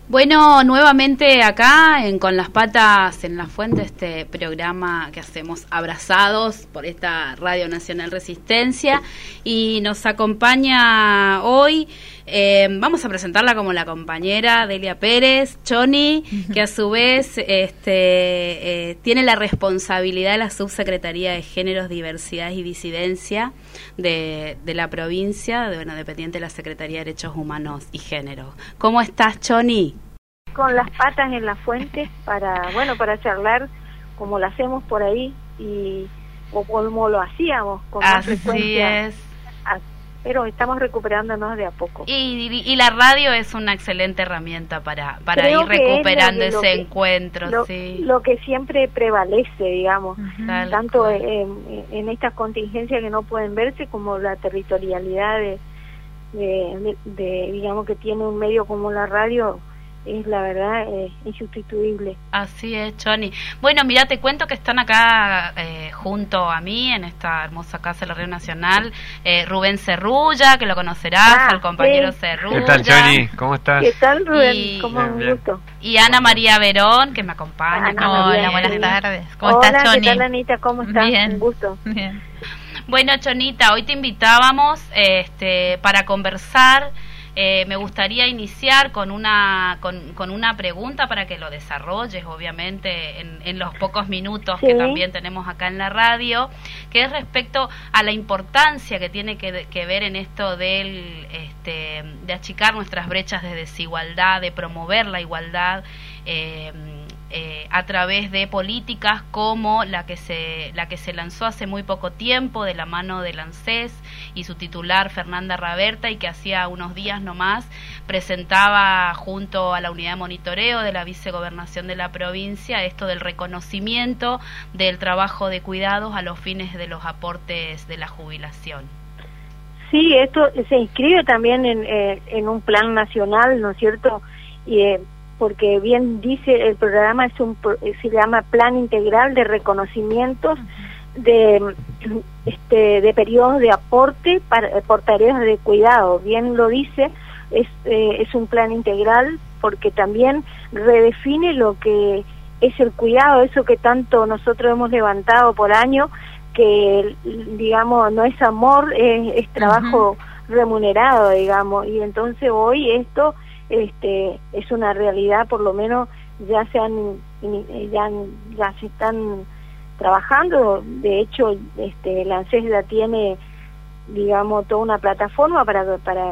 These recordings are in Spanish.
Bueno, nuevamente acá Con las Patas en la Fuente, este programa que hacemos abrazados por esta Radio Nacional Resistencia, y nos acompaña hoy, vamos a presentarla como la compañera Delia Pérez, Choni, que a su vez tiene la responsabilidad de la Subsecretaría de Géneros, Diversidad y Disidencia de la provincia, dependiente de la Secretaría de Derechos Humanos y Género. ¿Cómo estás, Choni? Con las patas en la fuente para charlar como lo hacemos por ahí o como lo hacíamos con más frecuencia. Así es. Pero estamos recuperándonos de a poco. Y la radio es una excelente herramienta para ir recuperando ese encuentro. Lo que siempre prevalece, digamos, tanto en estas contingencias que no pueden verse, como la territorialidad de digamos, que tiene un medio como la radio. Es la verdad insustituible. Así es, Choni. Bueno, mira, te cuento que están acá junto a mí en esta hermosa casa de la Radio Nacional, Rubén Cerrulla, que lo conocerás, al compañero Cerrulla. ¿Qué tal, Choni? ¿Cómo estás? ¿Qué tal, Rubén? ¿Cómo un gusto? Y Ana María Verón, que me acompaña. Hola, buenas tardes. ¿Cómo estás, Choni? ¿Qué tal, Anita? ¿Cómo estás? Bien. Un gusto. Bien. Bueno, Chonita, hoy te invitábamos para conversar. Me gustaría iniciar con una pregunta para que lo desarrolles, obviamente, en los pocos minutos que también tenemos acá en la radio, que es respecto a la importancia que tiene que ver en esto de achicar nuestras brechas de desigualdad, de promover la igualdad a través de políticas como la que se lanzó hace muy poco tiempo de la mano del ANSES y su titular Fernanda Raberta, y que hacía unos días nomás presentaba junto a la unidad de monitoreo de la vicegobernación de la provincia esto del reconocimiento del trabajo de cuidados a los fines de los aportes de la jubilación. Sí, esto se inscribe también en un plan nacional, ¿no es cierto? Porque bien dice el programa, se llama Plan Integral de Reconocimientos de periodos de aporte por tareas de cuidado. Bien lo dice, es un plan integral porque también redefine lo que es el cuidado, eso que tanto nosotros hemos levantado por año, que digamos no es amor, es trabajo remunerado, digamos, y entonces hoy esto es una realidad. Por lo menos ya se están trabajando. De hecho, la ANSES ya tiene, digamos, toda una plataforma para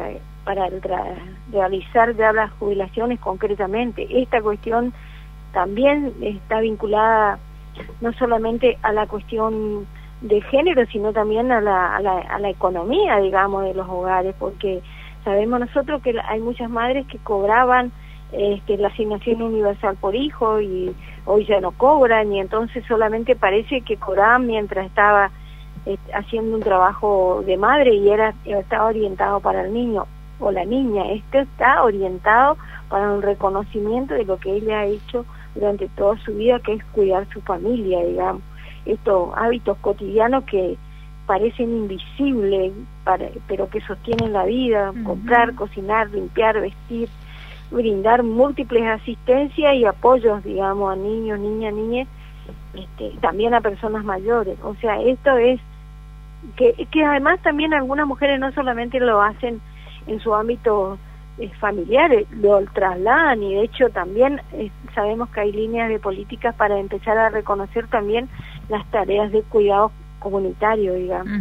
realizar ya las jubilaciones concretamente. Esta cuestión también está vinculada no solamente a la cuestión de género, sino también a la economía, digamos, de los hogares, porque sabemos nosotros que hay muchas madres que cobraban la asignación universal por hijo y hoy ya no cobran, y entonces solamente parece que cobraban mientras estaba haciendo un trabajo de madre y estaba orientado para el niño o la niña. Esto está orientado para un reconocimiento de lo que ella ha hecho durante toda su vida, que es cuidar su familia, digamos. Estos hábitos cotidianos que parecen invisibles, pero que sostienen la vida: comprar, cocinar, limpiar, vestir, brindar múltiples asistencias y apoyos, digamos, a niños, niñas, también a personas mayores. O sea, esto es que además también algunas mujeres no solamente lo hacen en su ámbito familiar, lo trasladan, y de hecho también sabemos que hay líneas de políticas para empezar a reconocer también las tareas de cuidado comunitario, digamos.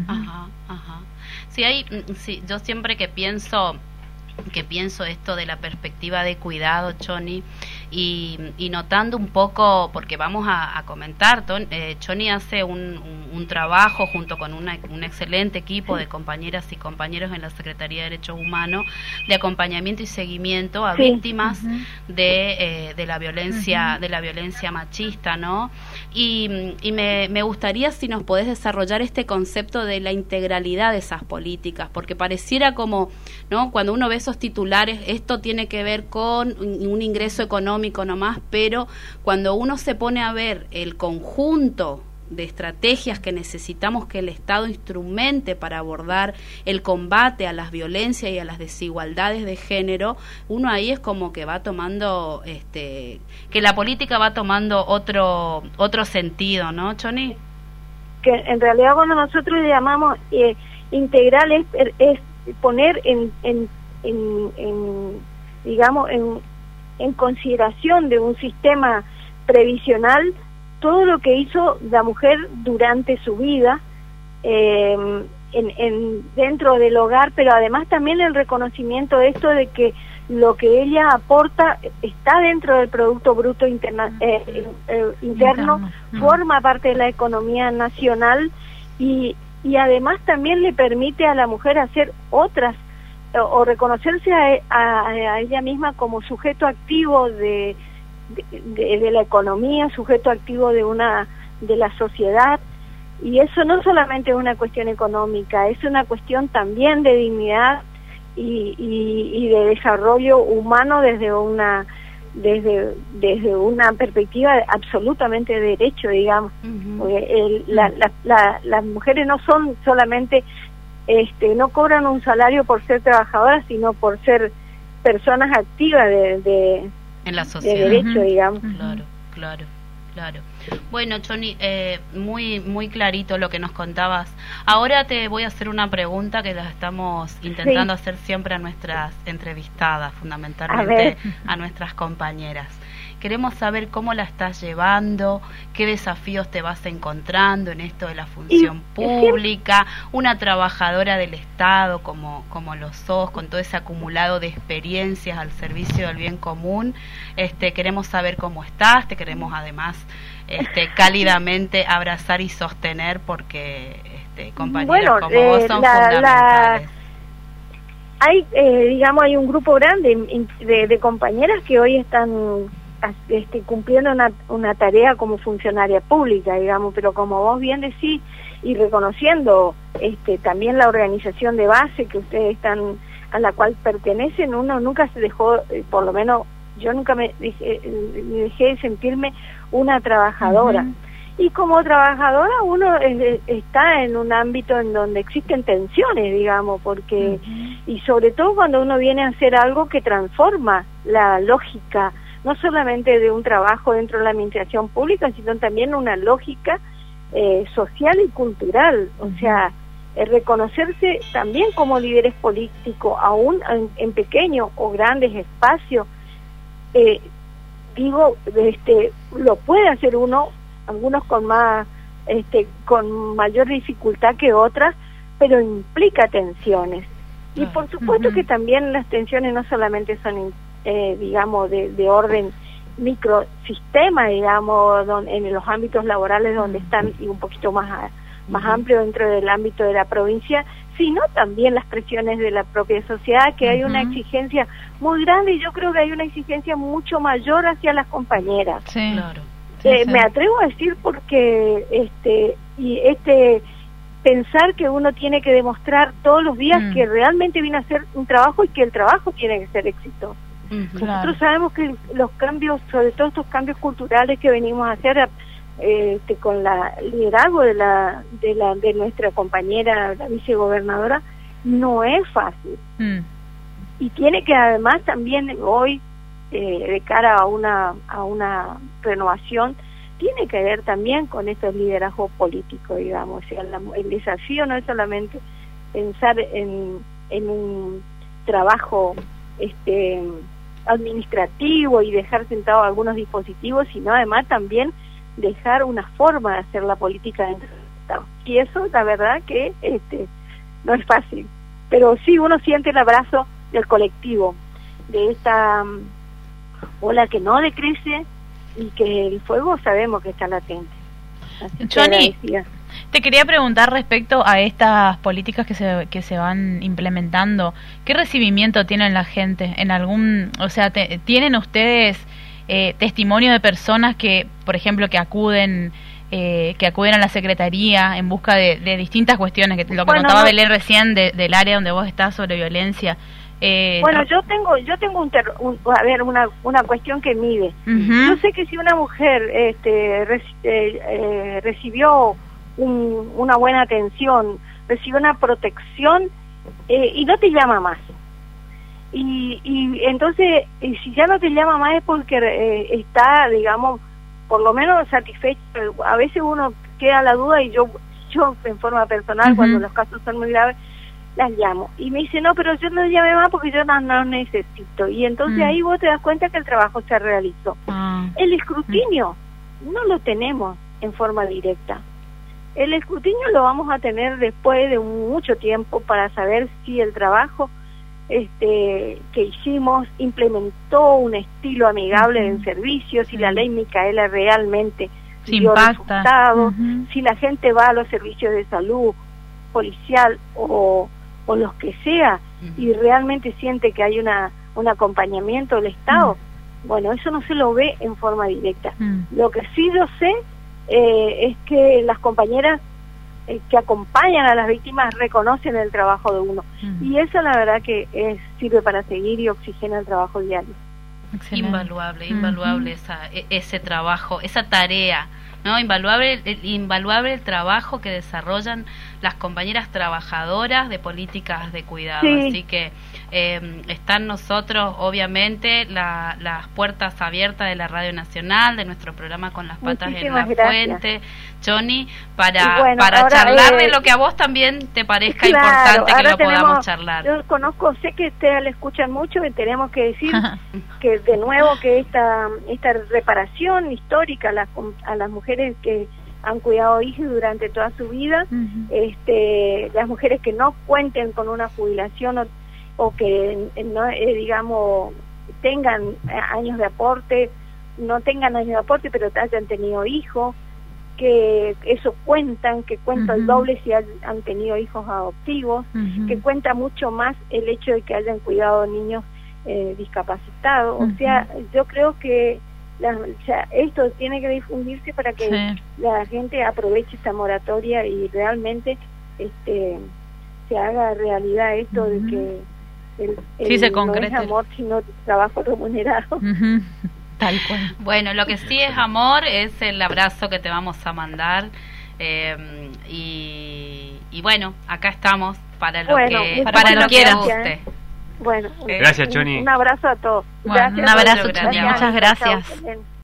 Sí, yo siempre que pienso esto de la perspectiva de cuidado, Choni, y notando un poco, porque vamos a comentar, Choni hace un trabajo junto con un excelente equipo de compañeras y compañeros en la Secretaría de Derechos Humanos de acompañamiento y seguimiento a víctimas de la violencia machista, ¿no? Y me gustaría si nos podés desarrollar este concepto de la integralidad de esas políticas, porque pareciera como, ¿no?, cuando uno ve esos titulares, esto tiene que ver con un ingreso económico nomás, pero cuando uno se pone a ver el conjunto estrategias que necesitamos que el Estado instrumente para abordar el combate a las violencias y a las desigualdades de género, uno ahí es como que va tomando, que la política va tomando otro sentido, ¿no, Choni? Que en realidad cuando nosotros le llamamos integral es poner digamos en consideración de un sistema previsional todo lo que hizo la mujer durante su vida dentro del hogar, pero además también el reconocimiento de esto de que lo que ella aporta está dentro del Producto Bruto interno, forma parte de la economía nacional y además también le permite a la mujer hacer otras o reconocerse a ella misma como sujeto activo de la economía, sujeto activo de la sociedad, y eso no solamente es una cuestión económica, es una cuestión también de dignidad y de desarrollo humano desde una perspectiva absolutamente de derecho, digamos. Porque las mujeres no son solamente no cobran un salario por ser trabajadoras, sino por ser personas activas en la sociedad, de derecho, digamos. Claro. Bueno, Choni, muy clarito lo que nos contabas. Ahora te voy a hacer una pregunta que la estamos intentando hacer siempre a nuestras entrevistadas, fundamentalmente a nuestras compañeras. Queremos saber cómo la estás llevando, qué desafíos te vas encontrando en esto de la función pública, una trabajadora del Estado como lo sos, con todo ese acumulado de experiencias al servicio del bien común. Queremos saber cómo estás, te queremos además cálidamente abrazar y sostener porque compañeras como vos son fundamentales. Hay un grupo grande de compañeras que hoy están cumpliendo una tarea como funcionaria pública, digamos, pero como vos bien decís, y reconociendo también la organización de base que ustedes están, a la cual pertenecen, uno nunca se dejó, por lo menos yo nunca me dejé de sentirme una trabajadora. Y como trabajadora uno está en un ámbito en donde existen tensiones, digamos, porque y sobre todo cuando uno viene a hacer algo que transforma la lógica no solamente de un trabajo dentro de la administración pública, sino también una lógica social y cultural. O sea, reconocerse también como líderes políticos, aún en pequeños o grandes espacios, lo puede hacer uno, algunos con mayor dificultad que otras, pero implica tensiones. Y por supuesto que también las tensiones no solamente son digamos, de orden microsistema, digamos, en los ámbitos laborales donde están, y un poquito más amplio dentro del ámbito de la provincia, sino también las presiones de la propia sociedad, que hay una exigencia muy grande, y yo creo que hay una exigencia mucho mayor hacia las compañeras. Sí, claro. Me atrevo a decir porque pensar que uno tiene que demostrar todos los días que realmente viene a hacer un trabajo y que el trabajo tiene que ser exitoso. Nosotros sabemos que los cambios, sobre todo estos cambios culturales que venimos a hacer con el liderazgo de nuestra compañera, la vicegobernadora, no es fácil. Y tiene que además también hoy, de cara a una renovación, tiene que ver también con estos liderazgos políticos, digamos. O sea, el desafío no es solamente pensar en un trabajo administrativo y dejar sentados algunos dispositivos, sino además también dejar una forma de hacer la política dentro del Estado. Y eso, la verdad que no es fácil, pero sí uno siente el abrazo del colectivo, de esta ola que no decrece y que el fuego sabemos que está latente. Choni, te quería preguntar respecto a estas políticas que se van implementando, ¿qué recibimiento tienen la gente? ¿Tienen ustedes testimonio de personas que, por ejemplo, que acuden a la Secretaría en busca de distintas cuestiones, que lo que contaba Belén recién del área donde vos estás sobre violencia? Bueno, yo tengo una cuestión que mide. Yo sé que si una mujer recibió una buena atención, recibió una protección y no te llama más. Y entonces, si ya no te llama más es porque está, digamos, por lo menos satisfecho. A veces uno queda la duda y yo en forma personal, cuando los casos son muy graves, las llamo. Y me dice, no, pero yo no llamé más porque yo no necesito. Y entonces ahí vos te das cuenta que el trabajo se realizó. El escrutinio no lo tenemos en forma directa. El escrutinio lo vamos a tener después de mucho tiempo para saber si el trabajo que hicimos implementó un estilo amigable del servicio, si la ley Micaela realmente dio resultados, si la gente va a los servicios de salud policial o los que sea y realmente siente que hay un acompañamiento del Estado. Bueno, eso no se lo ve en forma directa. Lo que sí yo sé es que las compañeras que acompañan a las víctimas reconocen el trabajo de uno, y eso la verdad que sirve para seguir y oxigena el trabajo diario. Excelente. Invaluable ese trabajo, esa tarea, ¿no? Invaluable el trabajo que desarrollan las compañeras trabajadoras de políticas de cuidado. Así que están nosotros, obviamente, las puertas abiertas de la Radio Nacional, de nuestro programa Con las Patas en la Fuente, Choni, para charlar de lo que a vos también te parezca importante que lo podamos charlar. Yo sé que ustedes le escuchan mucho y tenemos que decir que de nuevo que esta reparación histórica a las mujeres que han cuidado hijos durante toda su vida, las mujeres que no cuenten con una jubilación o que no digamos tengan años de aporte, no tengan años de aporte pero hayan tenido hijos, que eso que cuenta el doble si han tenido hijos adoptivos, que cuenta mucho más el hecho de que hayan cuidado niños discapacitados. O sea, yo creo que esto tiene que difundirse para que la gente aproveche esta moratoria y realmente se haga realidad esto de que se no es amor sino trabajo remunerado. Tal cual. Bueno, lo que sí es amor es el abrazo que te vamos a mandar, y bueno, acá estamos para lo que guste. Bueno, gracias, Choni. Un abrazo a todos. Bueno, un abrazo, Choni. Muchas gracias.